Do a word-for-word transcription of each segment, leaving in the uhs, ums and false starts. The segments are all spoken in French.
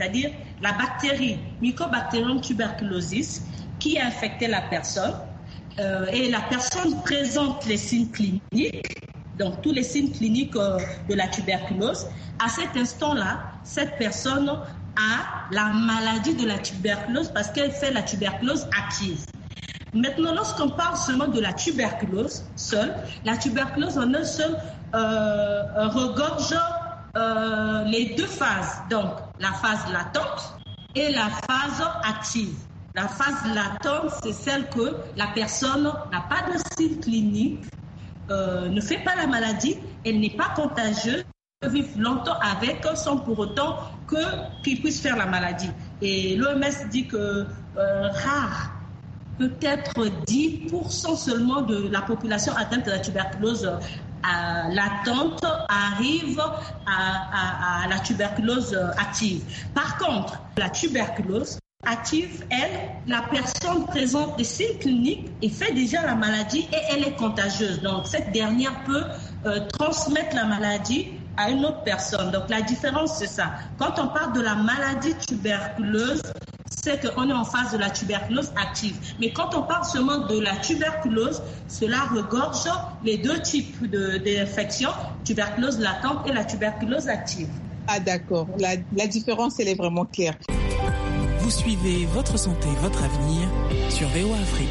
c'est-à-dire la bactérie Mycobacterium tuberculosis qui a infecté la personne euh, et la personne présente les signes cliniques, donc tous les signes cliniques euh, de la tuberculose. À cet instant-là, cette personne a la maladie de la tuberculose parce qu'elle fait la tuberculose active. Maintenant, lorsqu'on parle seulement de la tuberculose seule, la tuberculose en un seul euh, regorge euh, les deux phases, donc la phase latente et la phase active. La phase latente, c'est celle que la personne n'a pas de signes cliniques, euh, ne fait pas la maladie, elle n'est pas contagieuse, peut vivre longtemps avec sans pour autant que, qu'il puisse faire la maladie. Et l'O M S dit que euh, rare, peut-être dix pour cent seulement de la population atteinte de la tuberculose euh, latente arrive à, à, à la tuberculose active. Par contre, la tuberculose active, elle, la personne présente des signes cliniques et fait déjà la maladie et elle est contagieuse. Donc, cette dernière peut euh, transmettre la maladie à une autre personne. Donc, la différence, c'est ça. Quand on parle de la maladie tuberculeuse, c'est qu'on est en phase de la tuberculose active. Mais quand on parle seulement de la tuberculose, cela regorge les deux types de, d'infections, tuberculose latente et la tuberculose active. Ah d'accord, la, la différence, elle est vraiment claire. Vous suivez Votre Santé, Votre Avenir sur V O A Afrique.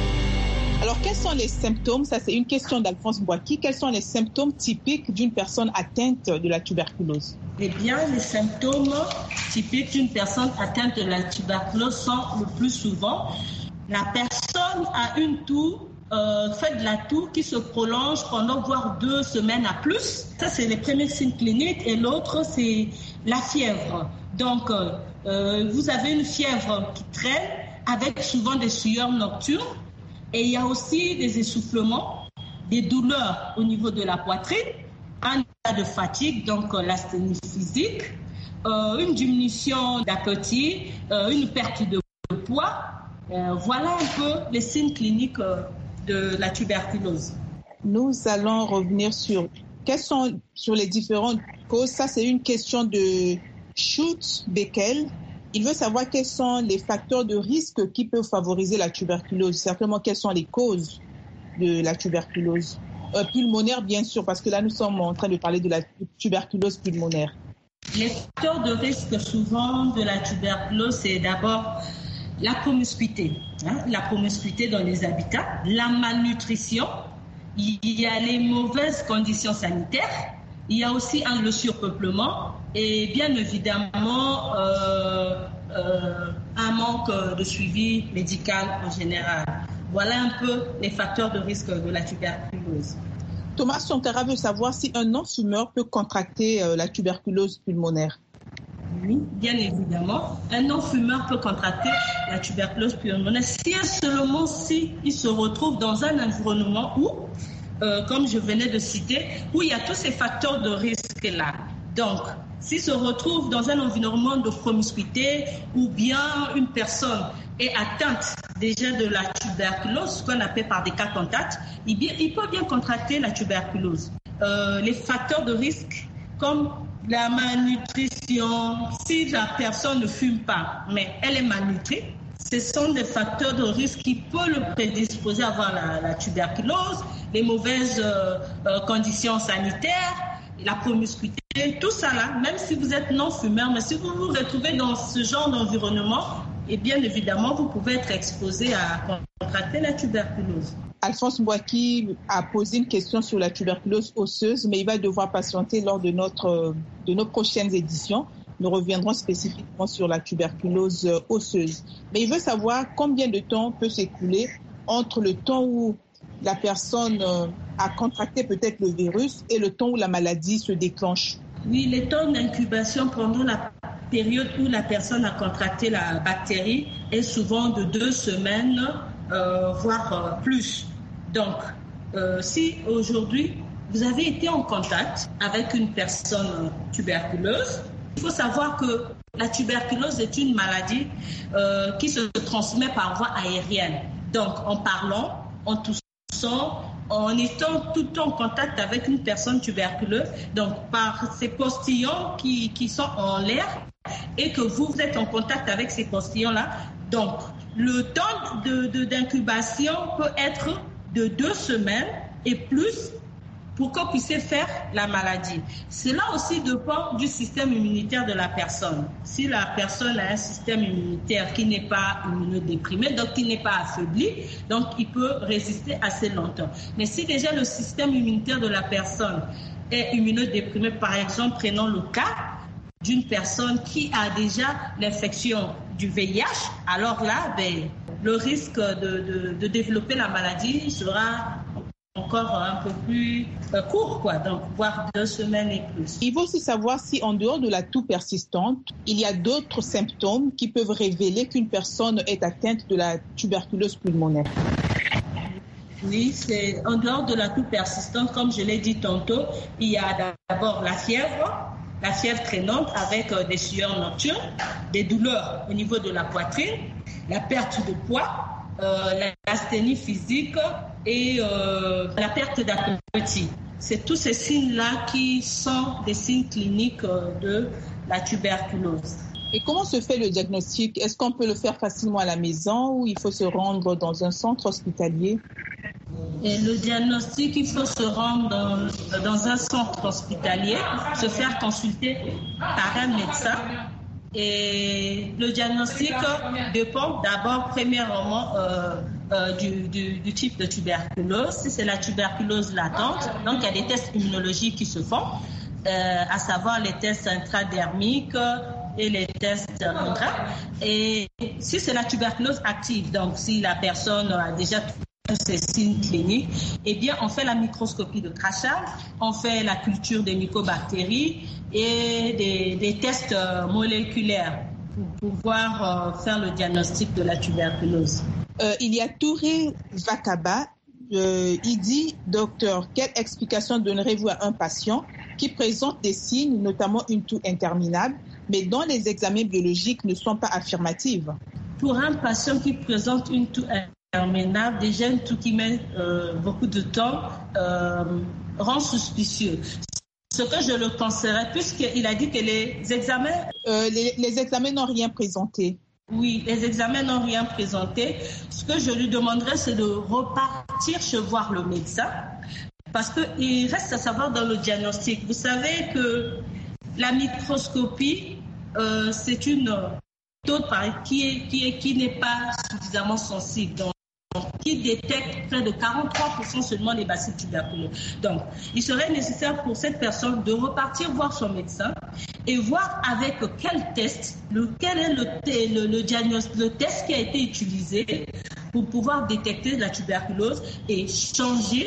Alors, quels sont les symptômes? Ça, c'est une question d'Alphonse Boaki. Quels sont les symptômes typiques d'une personne atteinte de la tuberculose? Eh bien, les symptômes typiques d'une personne atteinte de la tuberculose sont le plus souvent la personne a une toux, euh, fait de la toux qui se prolonge pendant voire deux semaines à plus. Ça, c'est les premiers signes cliniques. Et l'autre, c'est la fièvre. Donc, euh, vous avez une fièvre qui traîne avec souvent des sueurs nocturnes. Et il y a aussi des essoufflements, des douleurs au niveau de la poitrine, un état de fatigue, donc l'asthénie physique, euh, une diminution d'appétit, euh, une perte de poids. Euh, voilà un peu les signes cliniques euh, de la tuberculose. Nous allons revenir sur quelles sont sur les différentes causes. Ça, c'est une question de Schultz-Beckel. Il veut savoir quels sont les facteurs de risque qui peuvent favoriser la tuberculose. Certainement, quelles sont les causes de la tuberculose euh, pulmonaire, bien sûr, parce que là, nous sommes en train de parler de la tuberculose pulmonaire. Les facteurs de risque souvent de la tuberculose, c'est d'abord la promiscuité, hein, la promiscuité dans les habitats, la malnutrition, il y a les mauvaises conditions sanitaires, il y a aussi hein, le surpeuplement et bien évidemment euh, euh, un manque de suivi médical en général. Voilà un peu les facteurs de risque de la tuberculose. Thomas Sontara veut savoir si un non-fumeur peut contracter euh, la tuberculose pulmonaire. Oui, bien évidemment. Un non-fumeur peut contracter la tuberculose pulmonaire si et seulement si il se retrouve dans un environnement où, euh, comme je venais de citer, où il y a tous ces facteurs de risque-là. Donc, s'il se retrouve dans un environnement de promiscuité ou bien une personne est atteinte déjà de la tuberculose, ce qu'on appelle par des cas contacts, il, bien, il peut bien contracter la tuberculose. Euh, les facteurs de risque, comme la malnutrition, si la personne ne fume pas, mais elle est malnutrie, ce sont des facteurs de risque qui peuvent le prédisposer à avoir la, la tuberculose, les mauvaises euh, euh, conditions sanitaires, la promiscuité, tout ça là, même si vous êtes non-fumeur, mais si vous vous retrouvez dans ce genre d'environnement, et bien évidemment, vous pouvez être exposé à contracter la tuberculose. Alphonse Boaki a posé une question sur la tuberculose osseuse, mais il va devoir patienter lors de, notre, de nos prochaines éditions. Nous reviendrons spécifiquement sur la tuberculose osseuse. Mais il veut savoir combien de temps peut s'écouler entre le temps où la personne a contracté peut-être le virus et le temps où la maladie se déclenche. Oui, les temps d'incubation pendant la période où la personne a contracté la bactérie est souvent de deux semaines, euh, voire euh, plus. Donc, euh, si aujourd'hui, vous avez été en contact avec une personne tuberculeuse, il faut savoir que la tuberculose est une maladie euh, qui se transmet par voie aérienne. Donc, en parlant, en toussant en étant tout le temps en contact avec une personne tuberculeuse, donc par ces postillons qui, qui sont en l'air, et que vous êtes en contact avec ces postillons-là, donc le temps de, de, d'incubation peut être de deux semaines et plus pour qu'on puisse faire la maladie. Cela aussi dépend du système immunitaire de la personne. Si la personne a un système immunitaire qui n'est pas immunodéprimé, donc qui n'est pas affaibli, donc il peut résister assez longtemps. Mais si déjà le système immunitaire de la personne est immunodéprimé, par exemple, prenons le cas d'une personne qui a déjà l'infection du V I H, alors là, ben, le risque de, de, de développer la maladie sera encore un peu plus euh, court, quoi, donc voire deux semaines et plus. Il faut aussi savoir si en dehors de la toux persistante, il y a d'autres symptômes qui peuvent révéler qu'une personne est atteinte de la tuberculose pulmonaire. Oui, c'est en dehors de la toux persistante, comme je l'ai dit tantôt, il y a d'abord la fièvre, la fièvre traînante avec euh, des sueurs nocturnes, des douleurs au niveau de la poitrine, la perte de poids, euh, l'asthénie physique et euh, la perte d'appétit. C'est tous ces signes-là qui sont des signes cliniques euh, de la tuberculose. Et comment se fait le diagnostic? Est-ce qu'on peut le faire facilement à la maison ou il faut se rendre dans un centre hospitalier? Et le diagnostic, il faut se rendre dans, dans un centre hospitalier, se faire consulter par un médecin. Et le diagnostic dépend d'abord, premièrement, euh, euh, du, du, du type de tuberculose. Si c'est la tuberculose latente, donc il y a des tests immunologiques qui se font, euh, à savoir les tests intradermiques et les tests intra. Et si c'est la tuberculose active, donc si la personne a déjà tous ces signes cliniques, eh bien, on fait la microscopie de crachage, on fait la culture des mycobactéries et des, des tests moléculaires pour pouvoir euh, faire le diagnostic de la tuberculose. Euh, il y a Touré Vakaba. Euh, il dit, docteur, quelle explication donnerez-vous à un patient qui présente des signes, notamment une toux interminable, mais dont les examens biologiques ne sont pas affirmatifs? Pour un patient qui présente une toux interminable, déjà une toux qui met euh, beaucoup de temps, euh, rend suspicieux. Ce que je le conseillerais, puisqu'il a dit que les examens... Euh, les, les examens n'ont rien présenté. Oui, les examens n'ont rien présenté. Ce que je lui demanderais, c'est de repartir chez voir le médecin, parce qu'il reste à savoir dans le diagnostic. Vous savez que la microscopie, euh, c'est une méthode qui, est, qui, est, qui n'est pas suffisamment sensible. Donc, qui détecte près de quarante-trois pour cent seulement les bacilles tuberculeuses. Donc, il serait nécessaire pour cette personne de repartir voir son médecin et voir avec quel test, le, quel est le, le, le, diagnostic, le test qui a été utilisé pour pouvoir détecter la tuberculose et changer,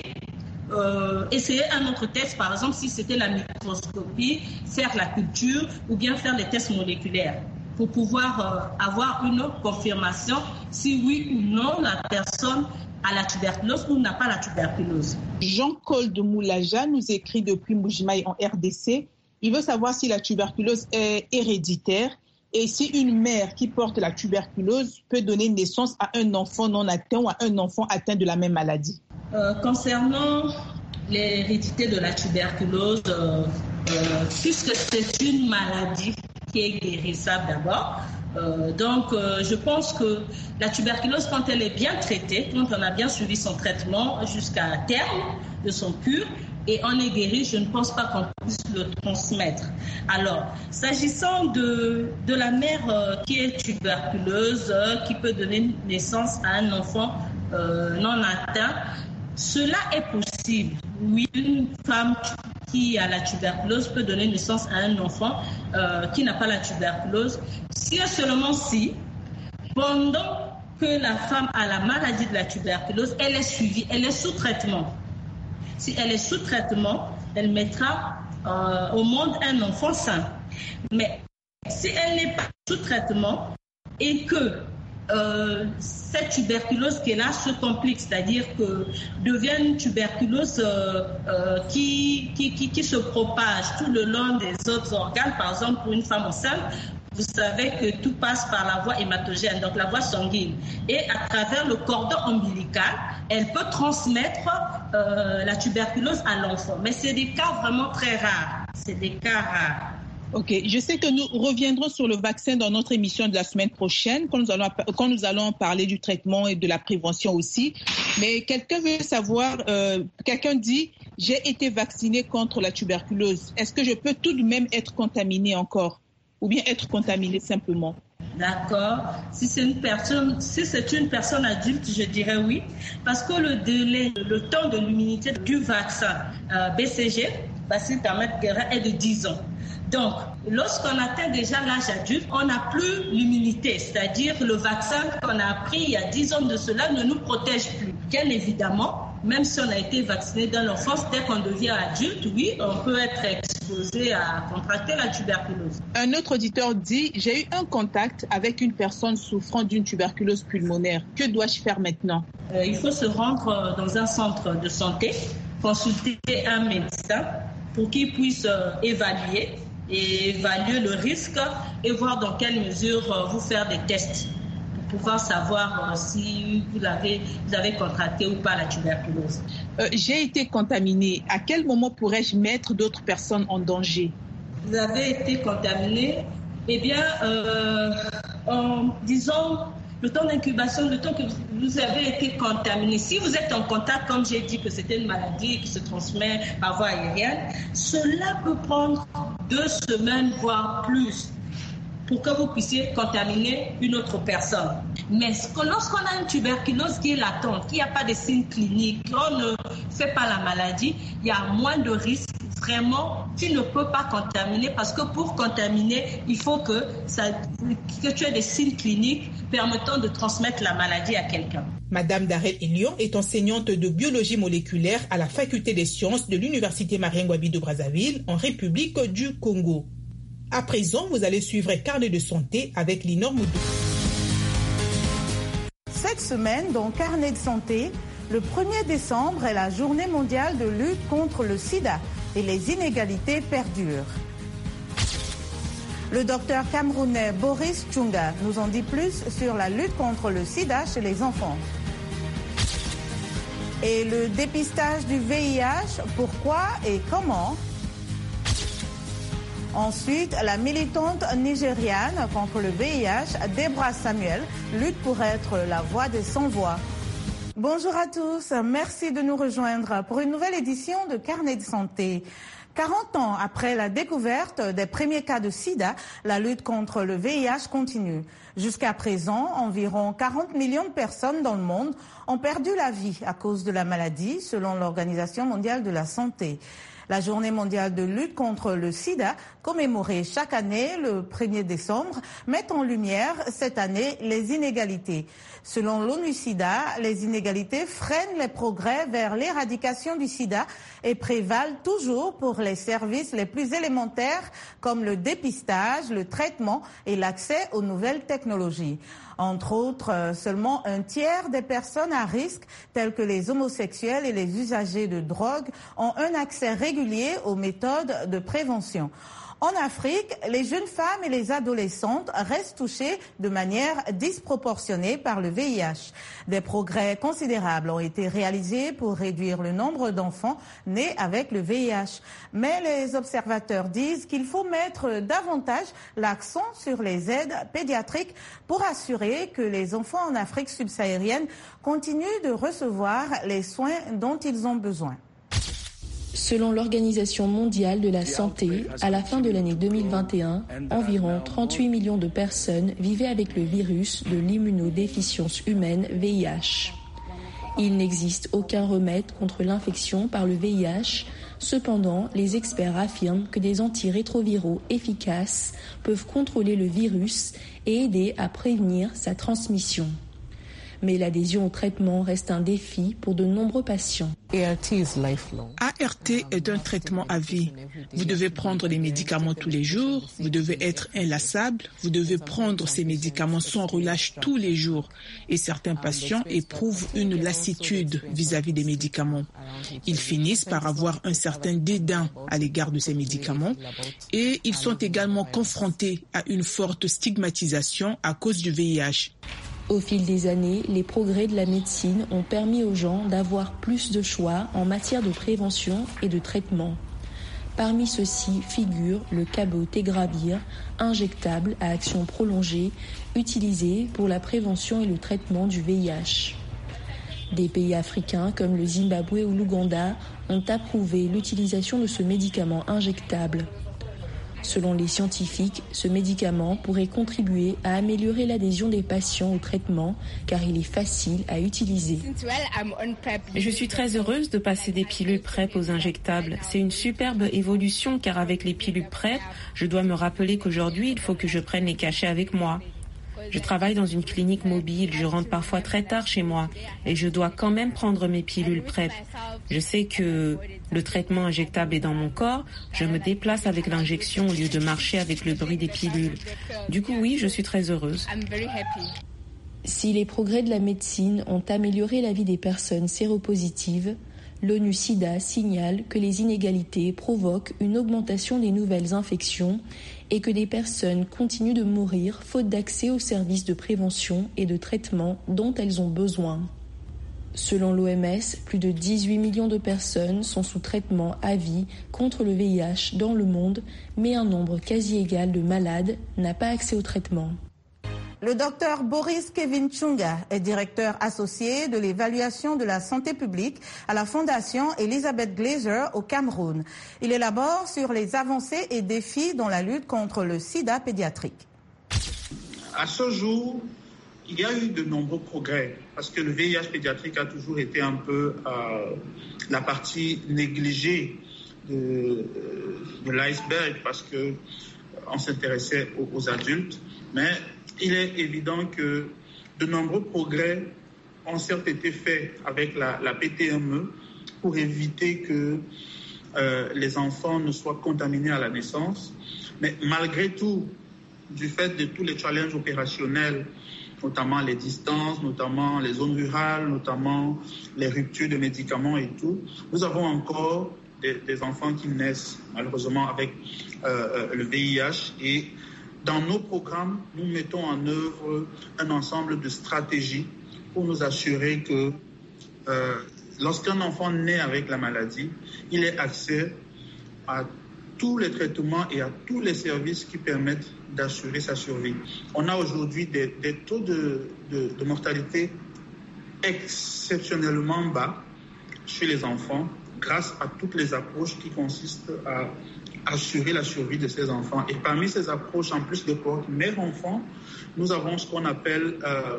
euh, essayer un autre test, par exemple, si c'était la microscopie, faire la culture ou bien faire les tests moléculaires, pour pouvoir euh, avoir une confirmation si oui ou non la personne a la tuberculose ou n'a pas la tuberculose. Jean-Col de Moulaja nous écrit depuis Mbujimaï en R D C. Il veut savoir si la tuberculose est héréditaire et si une mère qui porte la tuberculose peut donner naissance à un enfant non atteint ou à un enfant atteint de la même maladie. Euh, concernant l'hérédité de la tuberculose, euh, euh, puisque c'est une maladie qui est guérissable d'abord. Euh, donc, euh, je pense que la tuberculose, quand elle est bien traitée, quand on a bien suivi son traitement jusqu'à terme de son cure, et on est guéri, je ne pense pas qu'on puisse le transmettre. Alors, s'agissant de, de la mère euh, qui est tuberculeuse, euh, qui peut donner naissance à un enfant euh, non atteint, cela est possible. Oui, une femme qui a la tuberculose peut donner naissance à un enfant euh, qui n'a pas la tuberculose, si et seulement si, pendant que la femme a la maladie de la tuberculose, elle est suivie, elle est sous traitement. Si elle est sous traitement, elle mettra euh, au monde un enfant sain. Mais si elle n'est pas sous traitement et que Euh, cette tuberculose qui est là se complique, c'est-à-dire que devient une tuberculose euh, euh, qui, qui, qui, qui se propage tout le long des autres organes, par exemple pour une femme enceinte, Vous savez que tout passe par la voie hématogène, donc la voie sanguine. Et à travers le cordon ombilical, elle peut transmettre euh, la tuberculose à l'enfant. Mais c'est des cas vraiment très rares. C'est des cas rares. Ok, je sais que nous reviendrons sur le vaccin dans notre émission de la semaine prochaine, quand nous allons, quand nous allons parler du traitement et de la prévention aussi. Mais quelqu'un veut savoir, euh, quelqu'un dit, j'ai été vacciné contre la tuberculose. Est-ce que je peux tout de même être contaminé encore? Ou bien être contaminé simplement? D'accord. Si c'est une personne, si c'est une personne adulte, je dirais oui, parce que le délai, le temps de l'immunité du vaccin euh, B C G, bacille thermette guérin, est de dix ans. Donc, lorsqu'on atteint déjà l'âge adulte, on n'a plus l'immunité, c'est-à-dire le vaccin qu'on a pris il y a dix ans de cela ne nous protège plus. Bien évidemment, même si on a été vacciné dans l'enfance, dès qu'on devient adulte, oui, on peut être exposé à contracter la tuberculose. Un autre auditeur dit, j'ai eu un contact avec une personne souffrant d'une tuberculose pulmonaire. Que dois-je faire maintenant? euh, Il faut se rendre dans un centre de santé, consulter un médecin pour qu'il puisse euh, évaluer et évaluer le risque et voir dans quelle mesure euh, vous faire des tests pour pouvoir savoir euh, si vous avez, vous avez contracté ou pas la tuberculose. Euh, j'ai été contaminé. À quel moment pourrais-je mettre d'autres personnes en danger? Vous avez été contaminé, eh bien, euh, en disant le temps d'incubation, le temps que vous avez été contaminé. Si vous êtes en contact, comme j'ai dit que c'était une maladie qui se transmet par voie aérienne, cela peut prendre deux semaines, voire plus, pour que vous puissiez contaminer une autre personne. Mais lorsqu'on a une tuberculose qui est latente, qu'il n'y a pas de signes cliniques, qu'on ne fait pas la maladie, il y a moins de risques. Vraiment, tu ne peux pas contaminer parce que pour contaminer, il faut que, ça, que tu aies des signes cliniques permettant de transmettre la maladie à quelqu'un. Madame Darel Elion est enseignante de biologie moléculaire à la faculté des sciences de l'université Marien-Ngouabi de Brazzaville en République du Congo. À présent, vous allez suivre Carnet de santé avec Linor Moudou. Cette semaine, dans Carnet de santé, le premier décembre est la journée mondiale de lutte contre le sida et les inégalités perdurent. Le docteur camerounais Boris Tchunga nous en dit plus sur la lutte contre le sida chez les enfants. Et le dépistage du V I H, pourquoi et comment? Ensuite, la militante nigériane contre le V I H, Deborah Samuel, lutte pour être la voix des sans-voix. Bonjour à tous, merci de nous rejoindre pour une nouvelle édition de Carnet de santé. quarante ans après la découverte des premiers cas de sida, la lutte contre le V I H continue. Jusqu'à présent, environ quarante millions de personnes dans le monde ont perdu la vie à cause de la maladie, selon l'Organisation mondiale de la santé. La journée mondiale de lutte contre le sida, commémorée chaque année le premier décembre, met en lumière cette année les inégalités. Selon l'ONU-SIDA, les inégalités freinent les progrès vers l'éradication du sida et prévalent toujours pour les services les plus élémentaires comme le dépistage, le traitement et l'accès aux nouvelles technologies. Entre autres, seulement un tiers des personnes à risque, telles que les homosexuels et les usagers de drogue, ont un accès régulier aux méthodes de prévention. En Afrique, les jeunes femmes et les adolescentes restent touchées de manière disproportionnée par le V I H. Des progrès considérables ont été réalisés pour réduire le nombre d'enfants nés avec le V I H. Mais les observateurs disent qu'il faut mettre davantage l'accent sur les aides pédiatriques pour assurer que les enfants en Afrique subsaharienne continuent de recevoir les soins dont ils ont besoin. Selon l'Organisation mondiale de la santé, à la fin de l'année deux mille vingt et un, environ trente-huit millions de personnes vivaient avec le virus de l'immunodéficience humaine V I H. Il n'existe aucun remède contre l'infection par le V I H. Cependant, les experts affirment que des antirétroviraux efficaces peuvent contrôler le virus et aider à prévenir sa transmission. Mais l'adhésion au traitement reste un défi pour de nombreux patients. A R T est un traitement à vie. Vous devez prendre les médicaments tous les jours, vous devez être inlassable, vous devez prendre ces médicaments sans relâche tous les jours. Et certains patients éprouvent une lassitude vis-à-vis des médicaments. Ils finissent par avoir un certain dédain à l'égard de ces médicaments et ils sont également confrontés à une forte stigmatisation à cause du V I H. Au fil des années, les progrès de la médecine ont permis aux gens d'avoir plus de choix en matière de prévention et de traitement. Parmi ceux-ci figure le cabotegravir, injectable à action prolongée, utilisé pour la prévention et le traitement du V I H. Des pays africains comme le Zimbabwe ou l'Ouganda ont approuvé l'utilisation de ce médicament injectable. Selon les scientifiques, ce médicament pourrait contribuer à améliorer l'adhésion des patients au traitement car il est facile à utiliser. Je suis très heureuse de passer des pilules PrEP aux injectables. C'est une superbe évolution car avec les pilules PrEP, je dois me rappeler qu'aujourd'hui, il faut que je prenne les cachets avec moi. Je travaille dans une clinique mobile, je rentre parfois très tard chez moi et je dois quand même prendre mes pilules PrEP. Je sais que le traitement injectable est dans mon corps, je me déplace avec l'injection au lieu de marcher avec le bruit des pilules. Du coup, oui, je suis très heureuse. Si les progrès de la médecine ont amélioré la vie des personnes séropositives, l'ONU-SIDA signale que les inégalités provoquent une augmentation des nouvelles infections et que des personnes continuent de mourir faute d'accès aux services de prévention et de traitement dont elles ont besoin. Selon l'O M S, plus de dix-huit millions de personnes sont sous traitement à vie contre le V I H dans le monde, mais un nombre quasi égal de malades n'a pas accès au traitement. Le docteur Boris Kevin Chunga est directeur associé de l'évaluation de la santé publique à la Fondation Elizabeth Glaser au Cameroun. Il élabore sur les avancées et défis dans la lutte contre le sida pédiatrique. À ce jour, il y a eu de nombreux progrès parce que le V I H pédiatrique a toujours été un peu euh, la partie négligée de, de l'iceberg parce qu'on s'intéressait aux, aux adultes. Mais il est évident que de nombreux progrès ont certes été faits avec la, la P T M E pour éviter que euh, les enfants ne soient contaminés à la naissance. Mais malgré tout, du fait de tous les challenges opérationnels, notamment les distances, notamment les zones rurales, notamment les ruptures de médicaments et tout, nous avons encore des, des enfants qui naissent malheureusement avec euh, le V I H et dans nos programmes, nous mettons en œuvre un ensemble de stratégies pour nous assurer que euh, lorsqu'un enfant naît avec la maladie, il ait accès à tous les traitements et à tous les services qui permettent d'assurer sa survie. On a aujourd'hui des, des taux de, de, de mortalité exceptionnellement bas chez les enfants grâce à toutes les approches qui consistent à assurer la survie de ces enfants. Et parmi ces approches, en plus de cohorte mère-enfant, nous avons ce qu'on appelle euh,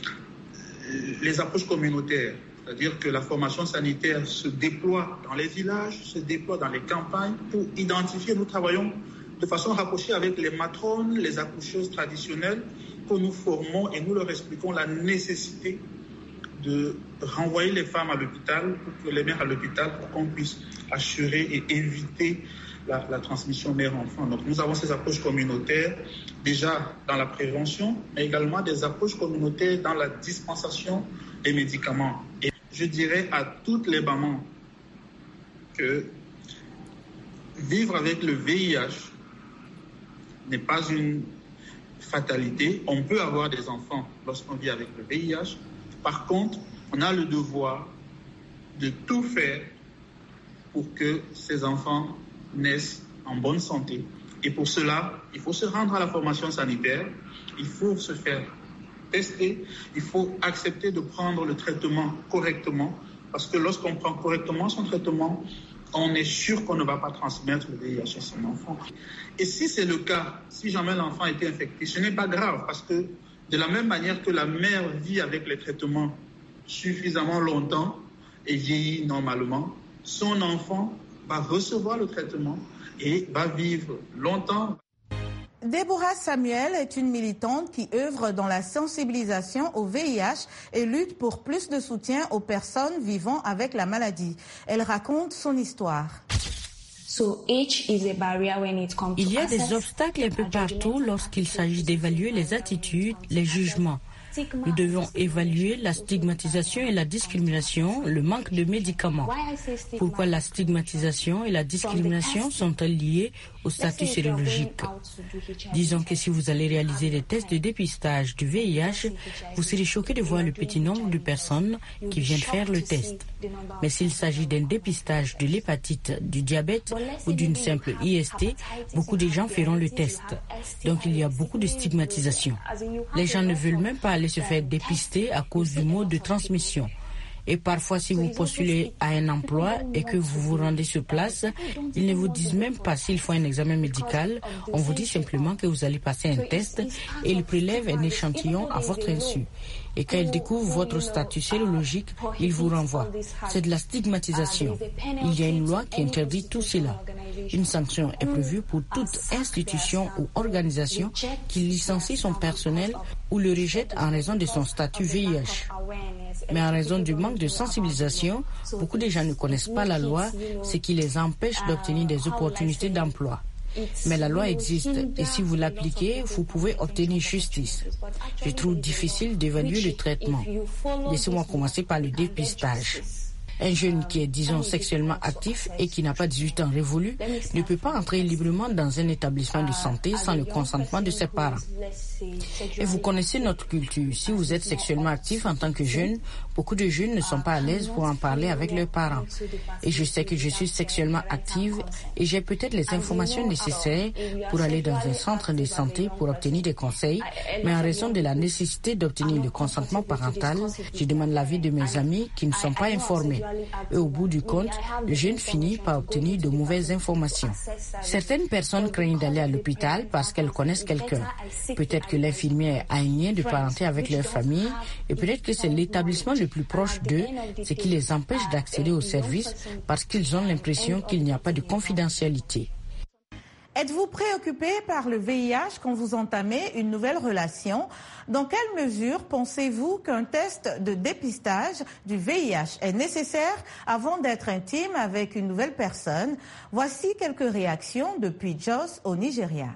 les approches communautaires. C'est-à-dire que la formation sanitaire se déploie dans les villages, se déploie dans les campagnes pour identifier. Nous travaillons de façon rapprochée avec les matrones, les accoucheuses traditionnelles, que nous formons et nous leur expliquons la nécessité de renvoyer les femmes à l'hôpital, pour que les mères à l'hôpital, pour qu'on puisse assurer et éviter La, la transmission mère-enfant. Donc nous avons ces approches communautaires déjà dans la prévention, mais également des approches communautaires dans la dispensation des médicaments. Et je dirais à toutes les mamans que vivre avec le V I H n'est pas une fatalité. On peut avoir des enfants lorsqu'on vit avec le V I H. Par contre, on a le devoir de tout faire pour que ces enfants naissent en bonne santé. Et pour cela, il faut se rendre à la formation sanitaire, il faut se faire tester, il faut accepter de prendre le traitement correctement, parce que lorsqu'on prend correctement son traitement, on est sûr qu'on ne va pas transmettre le V I H à son enfant. Et si c'est le cas, si jamais l'enfant a été infecté, ce n'est pas grave, parce que de la même manière que la mère vit avec les traitements suffisamment longtemps et vieillit normalement, son enfant va recevoir le traitement et va vivre longtemps. Deborah Samuel est une militante qui œuvre dans la sensibilisation au V I H et lutte pour plus de soutien aux personnes vivant avec la maladie. Elle raconte son histoire. Il y a des obstacles un peu partout lorsqu'il s'agit d'évaluer les attitudes, les jugements. Nous devons évaluer la stigmatisation et la discrimination, le manque de médicaments. Pourquoi la stigmatisation et la discrimination sont-elles liées au statut sérologique? Disons que si vous allez réaliser des tests de dépistage du V I H, vous serez choqué de voir le petit nombre de personnes qui viennent faire le test. Mais s'il s'agit d'un dépistage de l'hépatite, du diabète ou d'une simple I S T, beaucoup de gens feront le test. Donc il y a beaucoup de stigmatisation. Les gens ne veulent même pas aller se faire dépister à cause du mode de transmission. Et parfois, si vous postulez à un emploi et que vous vous rendez sur place, ils ne vous disent même pas s'il faut un examen médical. On vous dit simplement que vous allez passer un test et ils prélèvent un échantillon à votre insu. Et quand ils découvrent votre statut sérologique, ils vous renvoient. C'est de la stigmatisation. Il y a une loi qui interdit tout cela. Une sanction est prévue pour toute institution ou organisation qui licencie son personnel ou le rejette en raison de son statut V I H. Mais en raison du manque de sensibilisation, beaucoup de gens ne connaissent pas la loi, ce qui les empêche d'obtenir des opportunités d'emploi. Mais la loi existe et si vous l'appliquez, vous pouvez obtenir justice. Je trouve difficile d'évaluer le traitement. Laissez-moi commencer par le dépistage. Un jeune qui est, disons, sexuellement actif et qui n'a pas dix-huit ans révolus ne peut pas entrer librement dans un établissement de santé sans le consentement de ses parents. Et vous connaissez notre culture. Si vous êtes sexuellement actif en tant que jeune, beaucoup de jeunes ne sont pas à l'aise pour en parler avec leurs parents. Et je sais que je suis sexuellement active et j'ai peut-être les informations nécessaires pour aller dans un centre de santé pour obtenir des conseils, mais en raison de la nécessité d'obtenir le consentement parental, je demande l'avis de mes amis qui ne sont pas informés. Et au bout du compte, le jeune finit par obtenir de mauvaises informations. Certaines personnes craignent d'aller à l'hôpital parce qu'elles connaissent quelqu'un. Peut-être que l'infirmière a un lien de parenté avec leur famille et peut-être que c'est l'établissement le plus proche d'eux, ce qui les empêche d'accéder aux services parce qu'ils ont l'impression qu'il n'y a pas de confidentialité. Êtes-vous préoccupé par le V I H quand vous entamez une nouvelle relation? Dans quelle mesure pensez-vous qu'un test de dépistage du V I H est nécessaire avant d'être intime avec une nouvelle personne? Voici quelques réactions depuis Jos au Nigeria.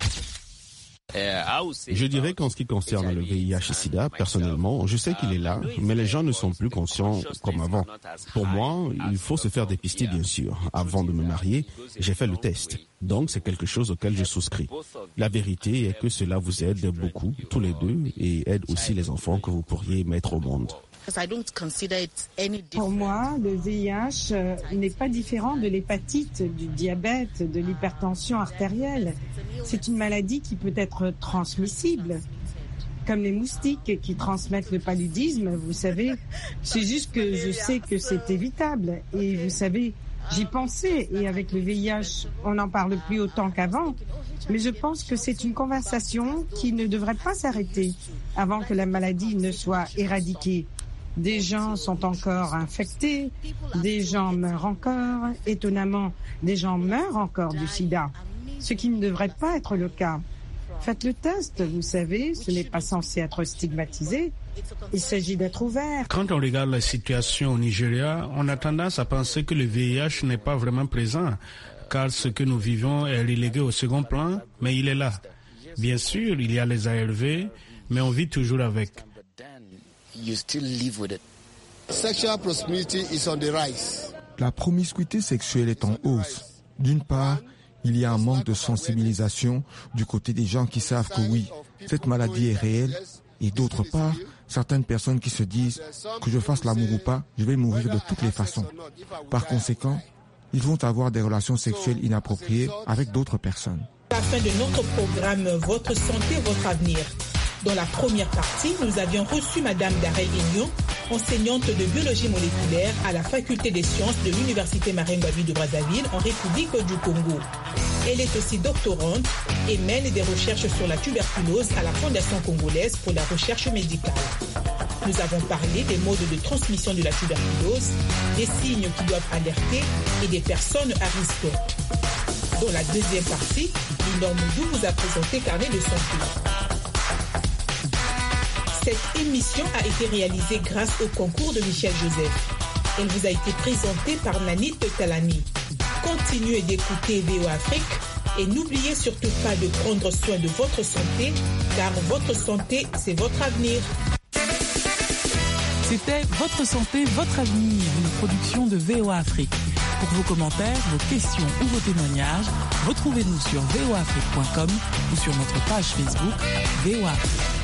Je dirais qu'en ce qui concerne le V I H et SIDA, personnellement, je sais qu'il est là, mais les gens ne sont plus conscients comme avant. Pour moi, il faut se faire dépister, bien sûr. Avant de me marier, j'ai fait le test. Donc, c'est quelque chose auquel je souscris. La vérité est que cela vous aide beaucoup, tous les deux, et aide aussi les enfants que vous pourriez mettre au monde. Pour moi, le V I H euh, n'est pas différent de l'hépatite, du diabète, de l'hypertension artérielle. C'est une maladie qui peut être transmissible, comme les moustiques qui transmettent le paludisme, vous savez. C'est juste que je sais que c'est évitable. Et vous savez, j'y pensais, et avec le V I H, on n'en parle plus autant qu'avant. Mais je pense que c'est une conversation qui ne devrait pas s'arrêter avant que la maladie ne soit éradiquée. Des gens sont encore infectés, des gens meurent encore, étonnamment, des gens meurent encore du sida, ce qui ne devrait pas être le cas. Faites le test, vous savez, ce n'est pas censé être stigmatisé, il s'agit d'être ouvert. Quand on regarde la situation au Nigeria, on a tendance à penser que le V I H n'est pas vraiment présent, car ce que nous vivons est relégué au second plan, mais il est là. Bien sûr, il y a les A R V, mais on vit toujours avec. La promiscuité sexuelle est en hausse. D'une part, il y a un manque de sensibilisation du côté des gens qui savent que oui, cette maladie est réelle. Et d'autre part, certaines personnes qui se disent que je fasse l'amour ou pas, je vais mourir de toutes les façons. Par conséquent, ils vont avoir des relations sexuelles inappropriées avec d'autres personnes. À la fin de notre programme Votre santé, votre avenir. Dans la première partie, nous avions reçu Madame Darel Ignon, enseignante de biologie moléculaire à la faculté des sciences de l'Université Marien Ngouabi de Brazzaville en République du Congo. Elle est aussi doctorante et mène des recherches sur la tuberculose à la Fondation congolaise pour la recherche médicale. Nous avons parlé des modes de transmission de la tuberculose, des signes qui doivent alerter et des personnes à risque. Dans la deuxième partie, Linor Moudou vous a présenté Carnet de santé. Cette émission a été réalisée grâce au concours de Michel Joseph. Elle vous a été présentée par Nanit Talani. Continuez d'écouter V O A Afrique et n'oubliez surtout pas de prendre soin de votre santé, car votre santé, c'est votre avenir. C'était Votre santé, votre avenir, une production de V O A Afrique. Pour vos commentaires, vos questions ou vos témoignages, retrouvez-nous sur v o afrique point com ou sur notre page Facebook V O A Afrique.